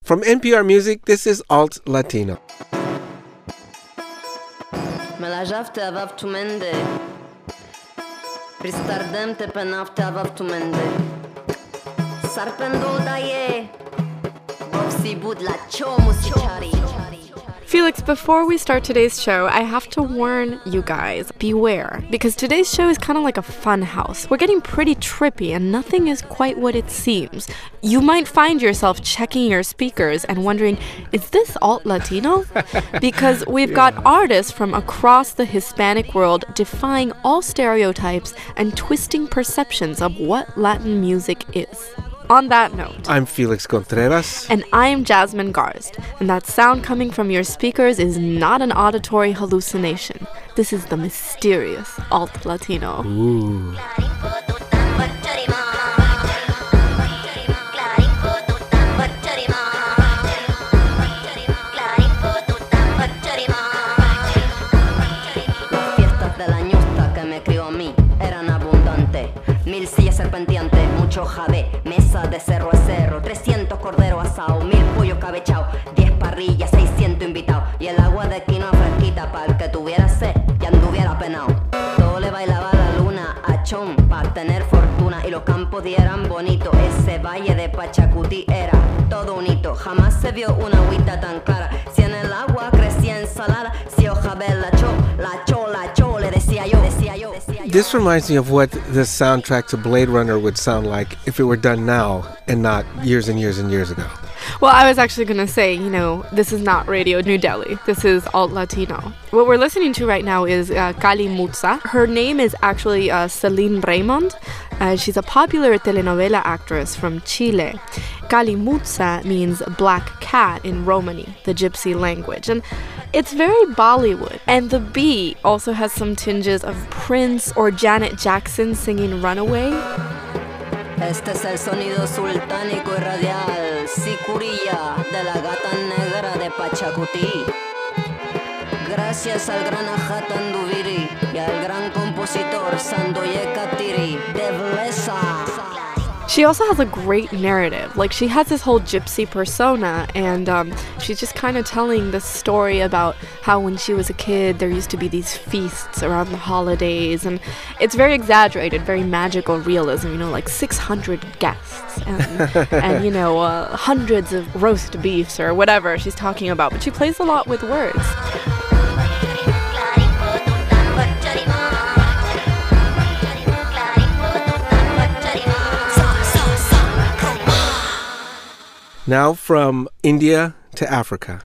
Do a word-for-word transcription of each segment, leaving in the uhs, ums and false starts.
From N P R Music, this is Alt Latino. Me la javte avav tu mende. Pristardem te penavte avav tu mende. Sarpendo daye. Bovsi bud la chomu sichari. Felix, before we start today's show, I have to warn you guys, beware, because today's show is kind of like a fun house. We're getting pretty trippy and nothing is quite what it seems. You might find yourself checking your speakers and wondering, is this alt Latino? Because we've got yeah. artists from across the Hispanic world defying all stereotypes and twisting perceptions of what Latin music is. On that note, I'm Felix Contreras. And I'm Jasmine Garst. And that sound coming from your speakers is not an auditory hallucination. This is the mysterious alt Latino. Ooh. Serpenteante, mucho jade, mesa de cerro a cerro, trescientos cordero asado, mil pollo cabechao, diez parrillas, seiscientos invitados, y el agua de quinoa fresquita para el que tuviera sed y anduviera penao. Todo le bailaba la luna a Chon para tener fortuna y los campos dieran bonito. Ese valle de Pachacutí era todo un hito, jamás se vio una agüita tan clara. Si en el agua crecía ensalada, si Ojabel la cho, la cho, la cho, le decía yo, decía yo, decía yo. This reminds me of what the soundtrack to Blade Runner would sound like if it were done now and not years and years and years ago. Well, I was actually going to say, you know, this is not Radio New Delhi. This is Alt Latino. What we're listening to right now is uh, Kali Mutsa. Her name is actually uh, Celine Raymond. Uh, she's a popular telenovela actress from Chile. Kali Mutsa means black cat in Romani, the gypsy language. And it's very Bollywood. And the beat also has some tinges of Prince or Janet Jackson singing Runaway. Este es el sonido sultánico y radial, sicurilla de la gata negra de Pachacutí. Gracias al gran Ajat Anduviri y al gran compositor Sandoye Katiri de Vlesa. She also has a great narrative. Like, she has this whole gypsy persona, and um, she's just kind of telling the story about how when she was a kid, there used to be these feasts around the holidays, and it's very exaggerated, very magical realism, you know, like six hundred guests, and, and you know, uh, hundreds of roast beefs or whatever she's talking about, but she plays a lot with words. Now from India to Africa.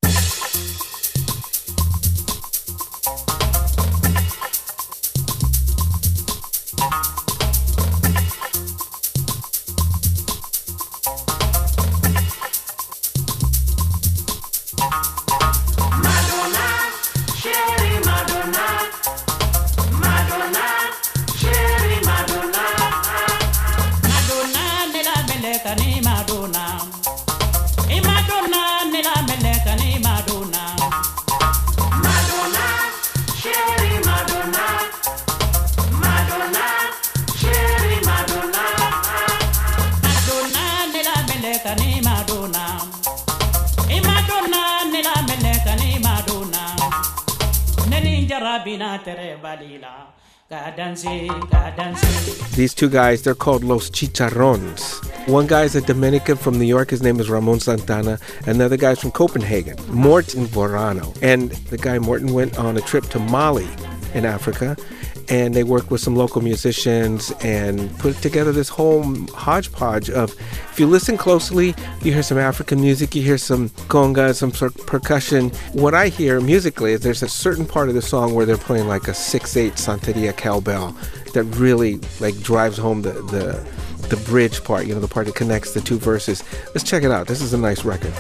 These two guys, they're called Los Chicharrones. One guy's a Dominican from New York. His name is Ramon Santana. And the other guy's from Copenhagen, Morten Vorano. And the guy Morten went on a trip to Mali in Africa. And they worked with some local musicians and put together this whole hodgepodge of, if you listen closely, you hear some African music, you hear some conga, some sort of percussion. What I hear musically is there's a certain part of the song where they're playing like a six eight Santeria cowbell that really like drives home the, the, the bridge part, you know, the part that connects the two verses. Let's check it out. This is a nice record.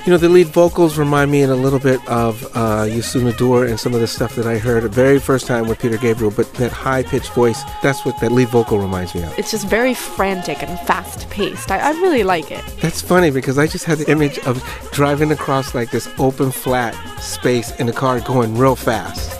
You know, the lead vocals remind me in a little bit of uh, Youssou N'Dour and some of the stuff that I heard the very first time with Peter Gabriel, but that high-pitched voice, that's what that lead vocal reminds me of. It's just very frantic and fast-paced. I, I really like it. That's funny because I just had the image of driving across like this open, flat space in a car going real fast.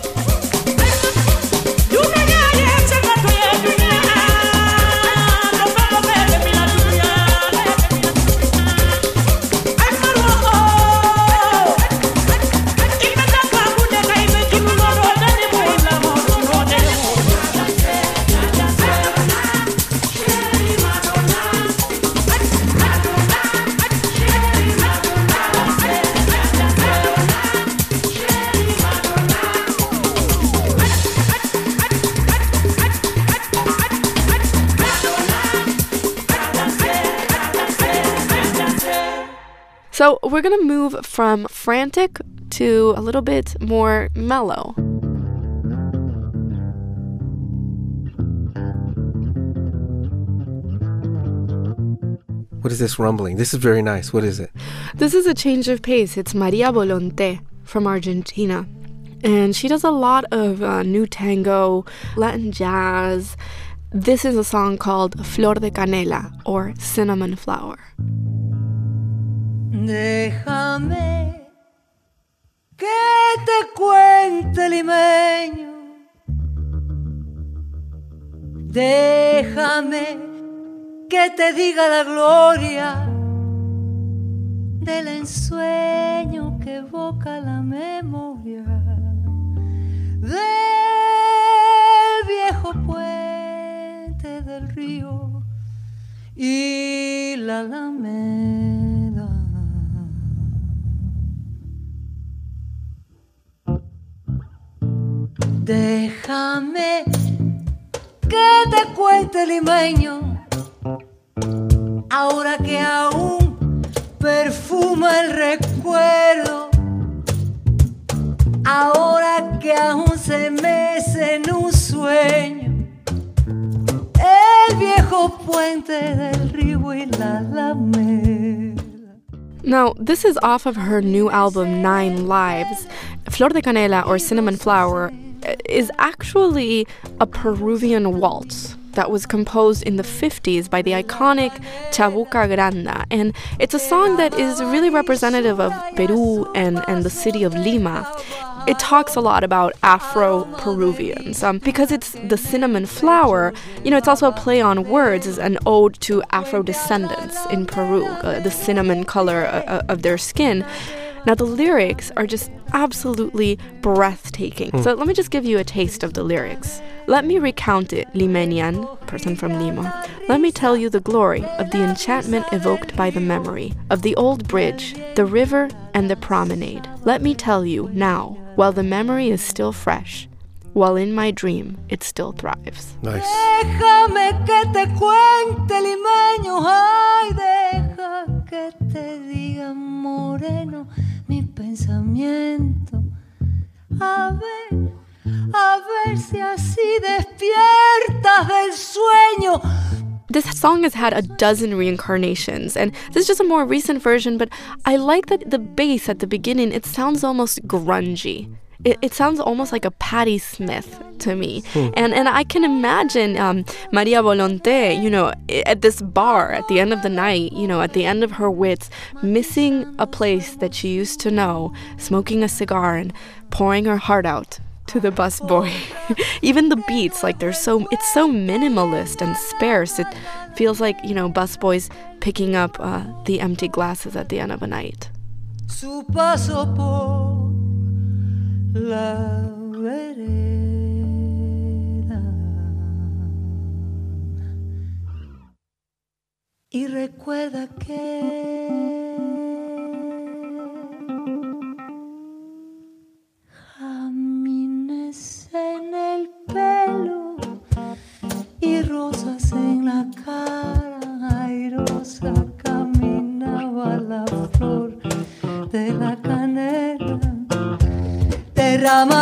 So we're going to move from frantic to a little bit more mellow. What is this rumbling? This is very nice. What is it? This is a change of pace. It's Maria Volonté from Argentina. And she does a lot of uh, new tango, Latin jazz. This is a song called Flor de Canela, or Cinnamon Flower. Déjame que te cuente, limeño. Déjame que te diga la gloria del ensueño que evoca la memoria del viejo puente del río y la alameda. Déjame que te cuente, limeño, ahora que aún perfuma el recuerdo, ahora que aún se mece en un sueño el viejo puente del río y la alameda. Now, this is off of her new album, Nine Lives. Flor de Canela, or Cinnamon Flower, is actually a Peruvian waltz that was composed in the fifties by the iconic Chabuca Granda. And it's a song that is really representative of Peru and, and the city of Lima. It talks a lot about Afro-Peruvians. Um, because it's the cinnamon flower, you know, it's also a play on words, is an ode to Afro-descendants in Peru, uh, the cinnamon color uh, of their skin. Now, the lyrics are just absolutely breathtaking. Mm. So let me just give you a taste of the lyrics. Let me recount it, Limenian, person from Lima. Let me tell you the glory of the enchantment evoked by the memory of the old bridge, the river, and the promenade. Let me tell you now, while the memory is still fresh, while in my dream it still thrives. Nice. Déjame que te cuente, limeño, ay, deja que te diga, moreno, mi pensamiento. A ver, a ver si así despiertas del sueño. This song has had a dozen reincarnations, and this is just a more recent version, but I like that the bass at the beginning, it sounds almost grungy. It, it sounds almost like a Patti Smith to me. Hmm. And and I can imagine um, Maria Volonté, you know, at this bar at the end of the night, you know, at the end of her wits, missing a place that she used to know, smoking a cigar and pouring her heart out to the busboy. Even the beats, like they're so, it's so minimalist and sparse. It feels like, you know, busboys picking up uh, the empty glasses at the end of a night. Su paso por la vereda y recuerda que jamines en el pelo y rosas en la cara, airosa caminaba la flor de la canela.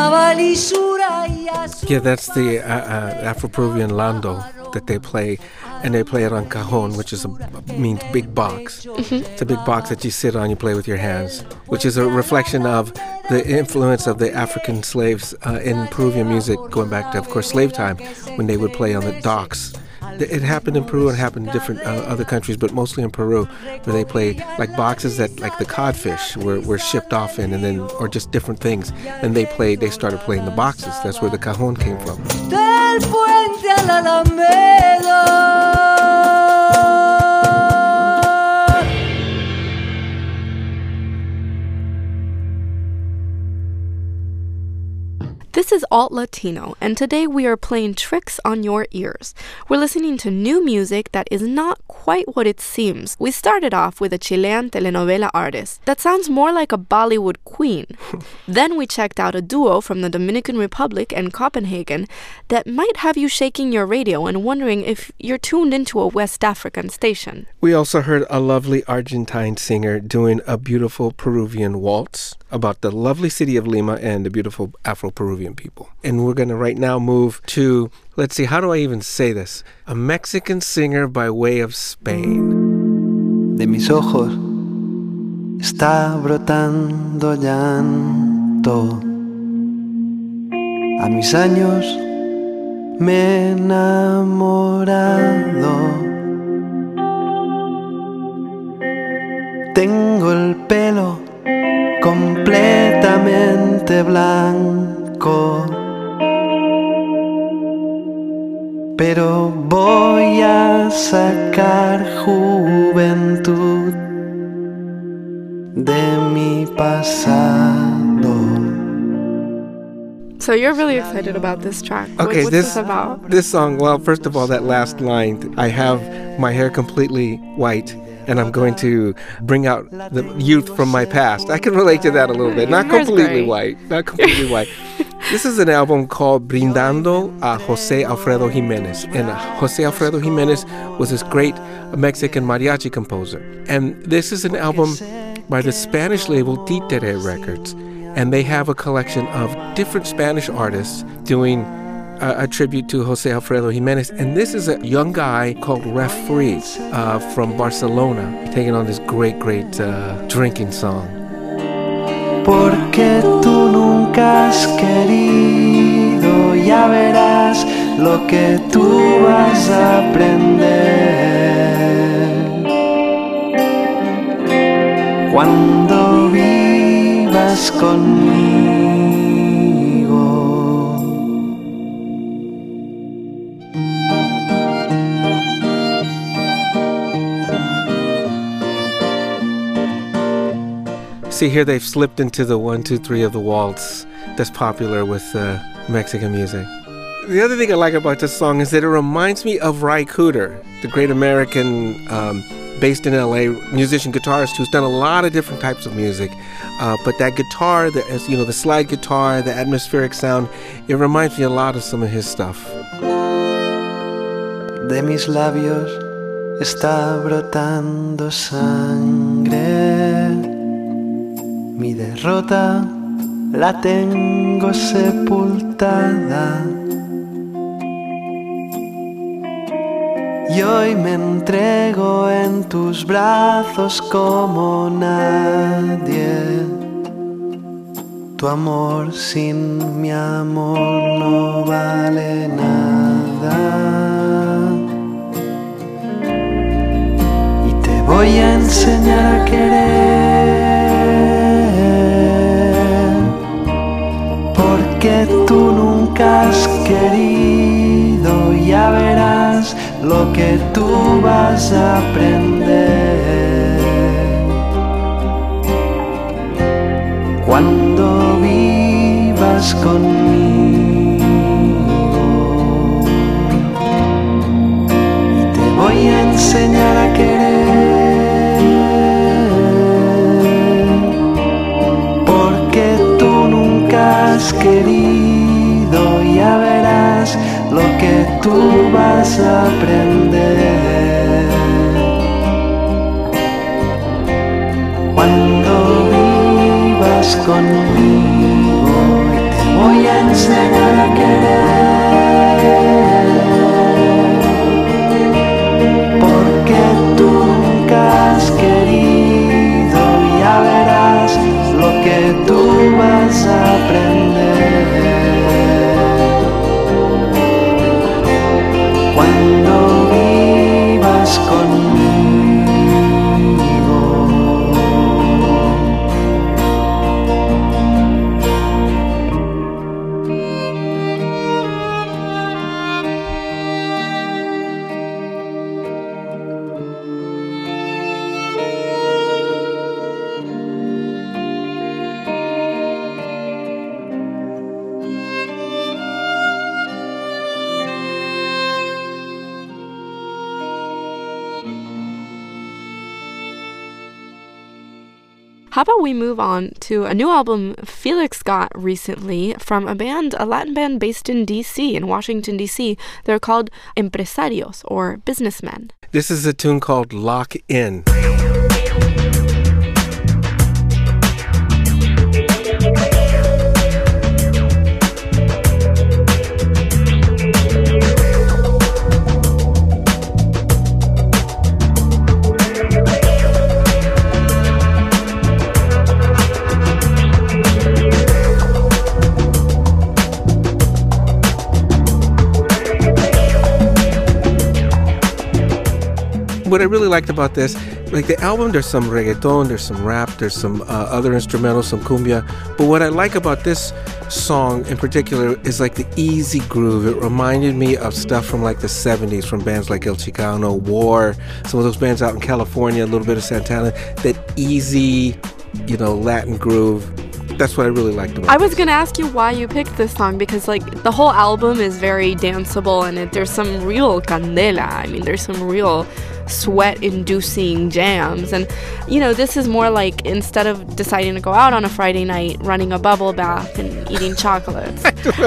Yeah, that's the uh, uh, Afro-Peruvian lando that they play and they play it on cajon, which is a means big box. Mm-hmm. It's a big box that you sit on, you play with your hands, which is a reflection of the influence of the African slaves uh, in Peruvian music, going back to, of course, slave time, when they would play on the docks. It happened in Peru and happened in different uh, other countries, but mostly in Peru, where they play like boxes that, like the codfish, were, were shipped off in, and then, or just different things. And they played, they started playing the boxes. That's where the cajon came from. Del puente a la Alameda. This is Alt Latino, and today we are playing tricks on your ears. We're listening to new music that is not quite what it seems. We started off with a Chilean telenovela artist that sounds more like a Bollywood queen. Then we checked out a duo from the Dominican Republic and Copenhagen that might have you shaking your radio and wondering if you're tuned into a West African station. We also heard a lovely Argentine singer doing a beautiful Peruvian waltz about the lovely city of Lima and the beautiful Afro-Peruvian people. And we're going to right now move to, let's see, how do I even say this? A Mexican singer by way of Spain. De mis ojos está brotando llanto. A mis años me he enamorado. Tengo el pelo completamente blanco, pero voy a sacar juventud de mi pasado. So you're really excited about this track. Okay, What's this this about? This song, well, first of all, that last line, I have my hair completely white, and I'm going to bring out the youth from my past. I can relate to that a little bit. Not completely white. Not completely white. This is an album called Brindando a José Alfredo Jiménez. And José Alfredo Jiménez was this great Mexican mariachi composer. And this is an album by the Spanish label Títere Records. And they have a collection of different Spanish artists doing A, a tribute to José Alfredo Jiménez. And this is a young guy called Referee uh, from Barcelona, taking on this great, great uh, drinking song. Porque tú nunca has querido, ya verás lo que tú vas a aprender. Cuando vivas conmigo. See, here they've slipped into the one, two, three of the waltz that's popular with uh, Mexican music. The other thing I like about this song is that it reminds me of Ry Cooder, the great American, um, based in L A, musician, guitarist who's done a lot of different types of music. Uh, but that guitar, the, you know, the slide guitar, the atmospheric sound, it reminds me a lot of some of his stuff. De mis labios está brotando sangre. Mi derrota la tengo sepultada y hoy me entrego en tus brazos como nadie. Tu amor sin mi amor no vale nada y te voy a enseñar a querer. Que tú nunca has querido, ya verás lo que tú vas a aprender. Cuando vivas conmigo y te voy a enseñar a querer, porque tú nunca has querido, ya verás lo que tú vas a aprender. Cuando vivas conmigo y te voy a enseñar a querer, How about we move on to a new album Felix got recently from a band, a Latin band based in D C, in Washington, D C. They're called Empresarios, or businessmen. This is a tune called Lock In. What I really liked about this, like the album, there's some reggaeton, there's some rap, there's some uh, other instrumentals, some cumbia. But what I like about this song in particular is like the easy groove. It reminded me of stuff from like the seventies, from bands like El Chicano, War, some of those bands out in California, a little bit of Santana. That easy, you know, Latin groove. That's what I really liked about it. I was going to ask you why you picked this song, because like the whole album is very danceable and it, there's some real candela. I mean, there's some real sweat-inducing jams. And, you know, this is more like, instead of deciding to go out on a Friday night, running a bubble bath and eating chocolates.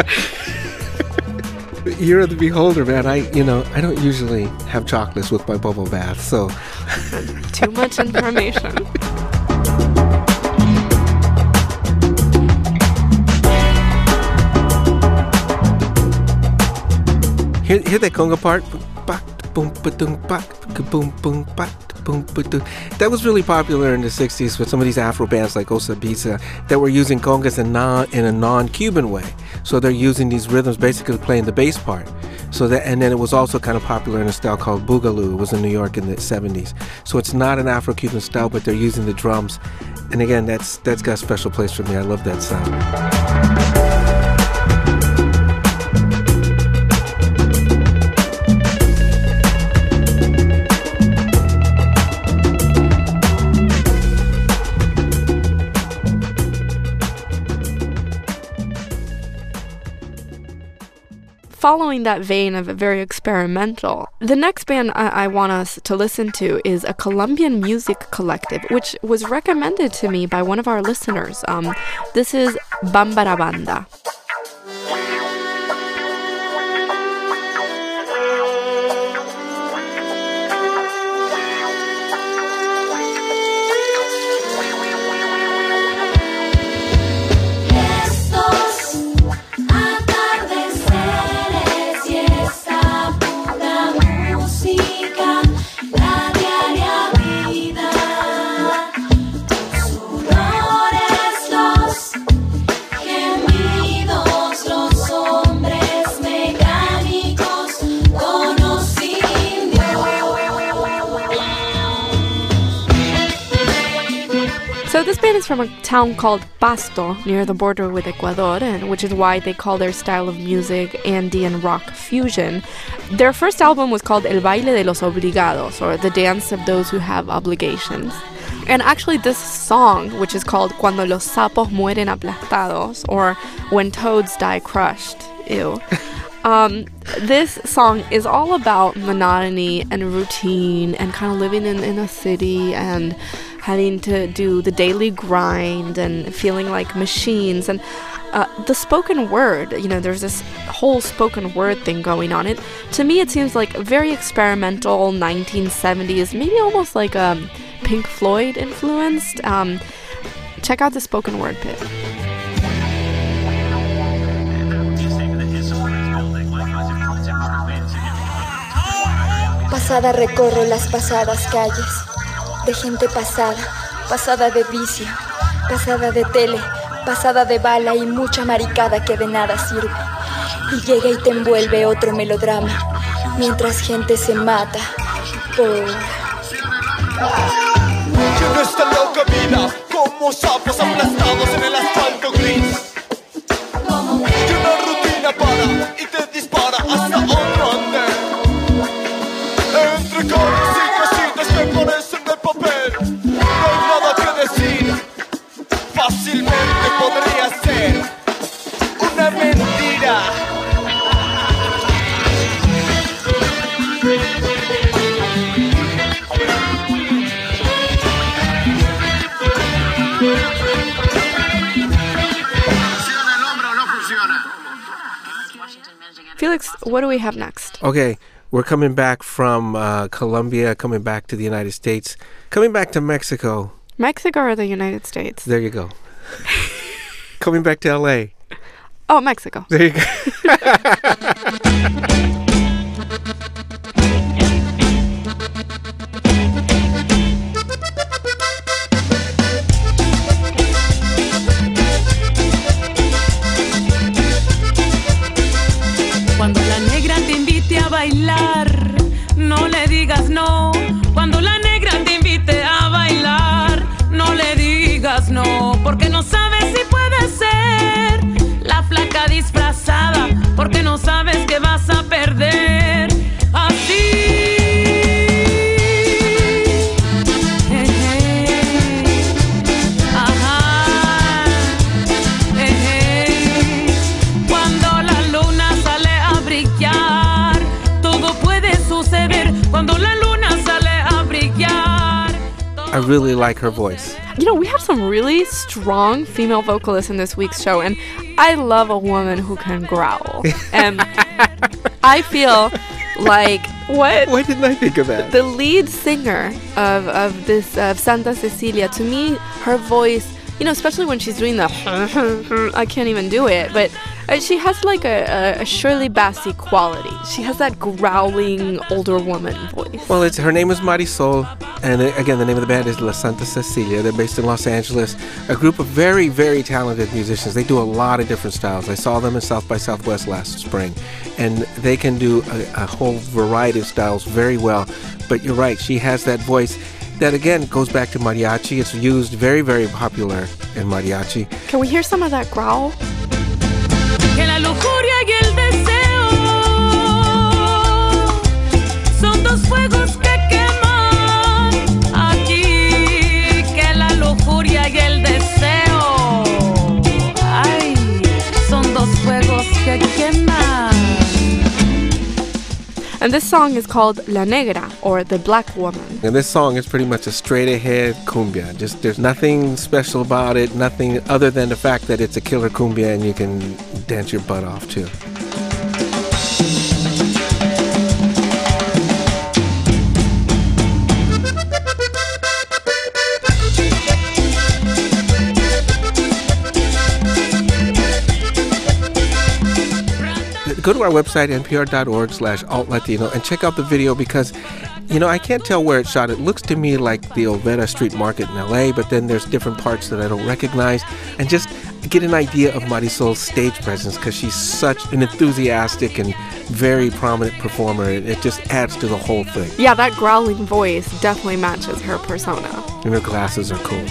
You're the beholder, man. I, you know, I don't usually have chocolates with my bubble bath, so... Too much information. Hear, hear that conga part? That was really popular in the sixties with some of these Afro bands like Osa Bisa that were using congas in, non, in a non-Cuban way. So they're using these rhythms, basically playing the bass part. So that, and then it was also kind of popular in a style called Boogaloo. It was in New York in the seventies. So it's not an Afro-Cuban style, but they're using the drums. And again, that's that's got a special place for me. I love that sound. Following that vein of very experimental, the next band I, I want us to listen to is a Colombian music collective, which was recommended to me by one of our listeners. Um, this is Bambara Banda. So this band is from a town called Pasto, near the border with Ecuador, and which is why they call their style of music Andean rock fusion. Their first album was called El Baile de los Obligados, or The Dance of Those Who Have Obligations. And actually this song, which is called Cuando los sapos mueren aplastados, or When Toads Die Crushed, ew. Um, this song is all about monotony and routine and kind of living in, in a city and having to do the daily grind and feeling like machines. And uh, the spoken word, you know, there's this whole spoken word thing going on. It, to me, it seems like very experimental nineteen seventies, maybe almost like um, Pink Floyd influenced. Um, check out the spoken word bit. Pasada recorro las pasadas calles, de gente pasada, pasada de vicio, pasada de tele, pasada de bala y mucha maricada que de nada sirve. Y llega y te envuelve otro melodrama, mientras gente se mata por... En esta loca vida, como sapos aplastados en el asfalto gris. Y una rutina para y te dispara hasta otro andén. Entre calles y casitas que parecen de papel, no hay nada que decir. Fácilmente podría ser una mentira. What do we have next? Okay, we're coming back from uh, Colombia, coming back to the United States, coming back to Mexico. Mexico or the United States? There you go. Coming back to L A. Oh, Mexico. There you go. Cuando la negra te invite a bailar, no le digas no. Cuando la negra te invite a bailar, no le digas no, porque no sabes si puede ser la flaca disfrazada, porque no sabes que vas a perder así. I really like her voice. You know, we have some really strong female vocalists in this week's show, and I love a woman who can growl. And I feel like what? Why didn't I think of that? The lead singer of of this of Santa Cecilia, to me, her voice, you know, especially when she's doing the I can't even do it, but uh, she has like a, a, a Shirley Bassey quality. She has that growling older woman voice. Well, it's her name is Marisol, and uh, again, the name of the band is La Santa Cecilia. They're based in Los Angeles. A group of very, very talented musicians. They do a lot of different styles. I saw them in South by Southwest last spring, and they can do a, a whole variety of styles very well. But you're right, she has that voice that again goes back to mariachi. It's used very, very popular in mariachi. Can we hear some of that growl? Que la lujuria y el deseo son dos fuegos que queman aquí. Que la lujuria y el deseo, ay, son dos fuegos que queman. And this song is called La Negra, or The Black Woman. And this song is pretty much a straight-ahead cumbia. Just there's nothing special about it, nothing other than the fact that it's a killer cumbia and you can dance your butt off too. Go to our website, npr.org slash altlatino, and check out the video because, you know, I can't tell where it's shot. It looks to me like the Olvera Street Market in L A, but then there's different parts that I don't recognize. And just get an idea of Marisol's stage presence because she's such an enthusiastic and very prominent performer. It, it just adds to the whole thing. Yeah, that growling voice definitely matches her persona. And her glasses are cool.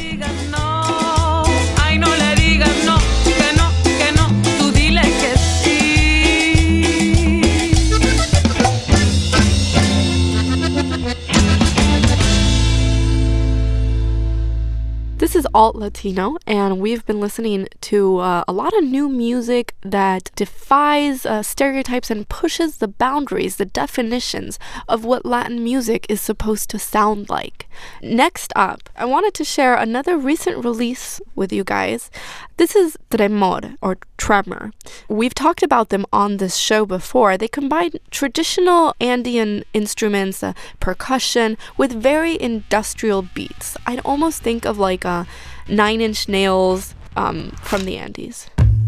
This is Alt Latino, and we've been listening to uh, a lot of new music that defies uh, stereotypes and pushes the boundaries, the definitions of what Latin music is supposed to sound like. Next up, I wanted to share another recent release with you guys. This is Tremor, or Tremor. We've talked about them on this show before. They combine traditional Andean instruments, uh, percussion, with very industrial beats. I'd almost think of like a Nine Inch Nails um, from the Andes.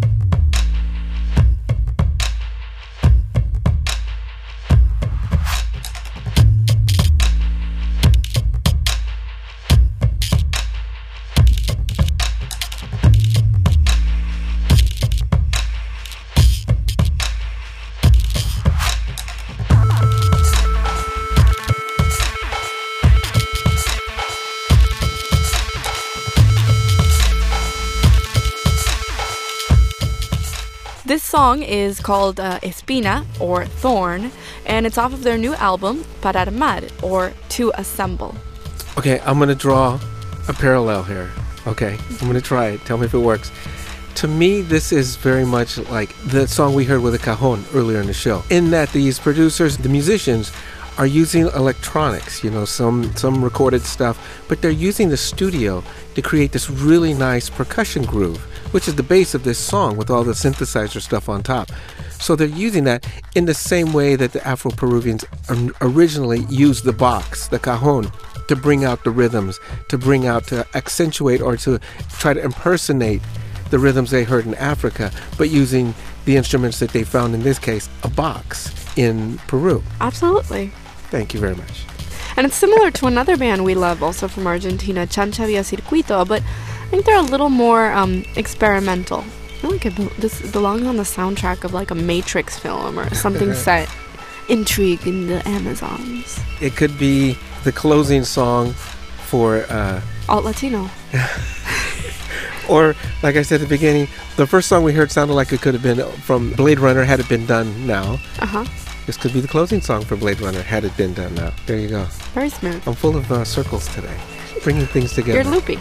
This song is called uh, Espina, or Thorn, and it's off of their new album, Para Armar, or To Assemble. Okay, I'm going to draw a parallel here. Okay, I'm going to try it. Tell me if it works. To me, this is very much like the song we heard with the cajon earlier in the show, in that these producers, the musicians, are using electronics, you know, some some recorded stuff, but they're using the studio to create this really nice percussion groove, which is the base of this song with all the synthesizer stuff on top. So they're using that in the same way that the Afro-Peruvians originally used the box, the cajon, to bring out the rhythms, to bring out, to accentuate or to try to impersonate the rhythms they heard in Africa, but using the instruments that they found, in this case, a box in Peru. Absolutely. Thank you very much. And it's similar to another band we love, also from Argentina, Chancha Via Circuito, but I think they're a little more um, experimental. I feel like it be- this belongs on the soundtrack of like a Matrix film or something set intrigue in the Amazons. It could be the closing song for... Uh, Alt Latino. Or, like I said at the beginning, the first song we heard sounded like it could have been from Blade Runner had it been done now. Uh-huh. This could be the closing song for Blade Runner had it been done now. There you go. Very smooth. I'm full of uh, circles today, bringing things together. You're loopy.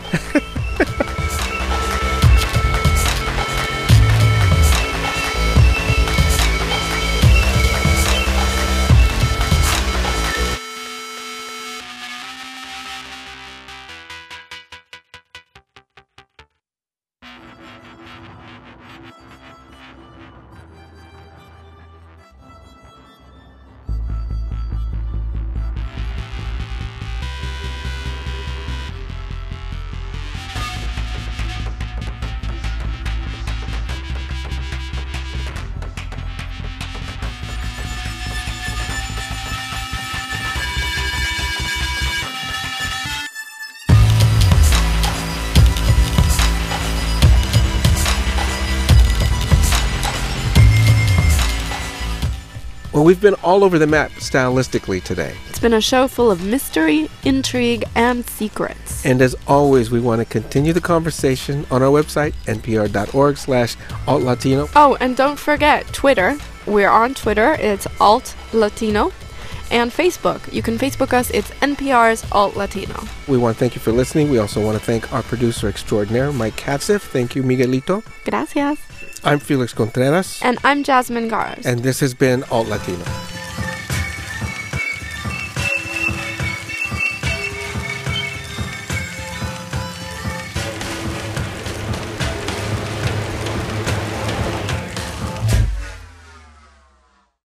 Well, we've been all over the map stylistically today. It's been a show full of mystery, intrigue, and secrets. And as always, we want to continue the conversation on our website, npr.org slash altlatino. Oh, and don't forget Twitter. We're on Twitter. It's Alt Latino. And Facebook. You can Facebook us. It's N P R's Alt Latino. We want to thank you for listening. We also want to thank our producer extraordinaire, Mike Katzif. Thank you, Miguelito. Gracias. I'm Felix Contreras. And I'm Jasmine Gars. And this has been Alt Latino.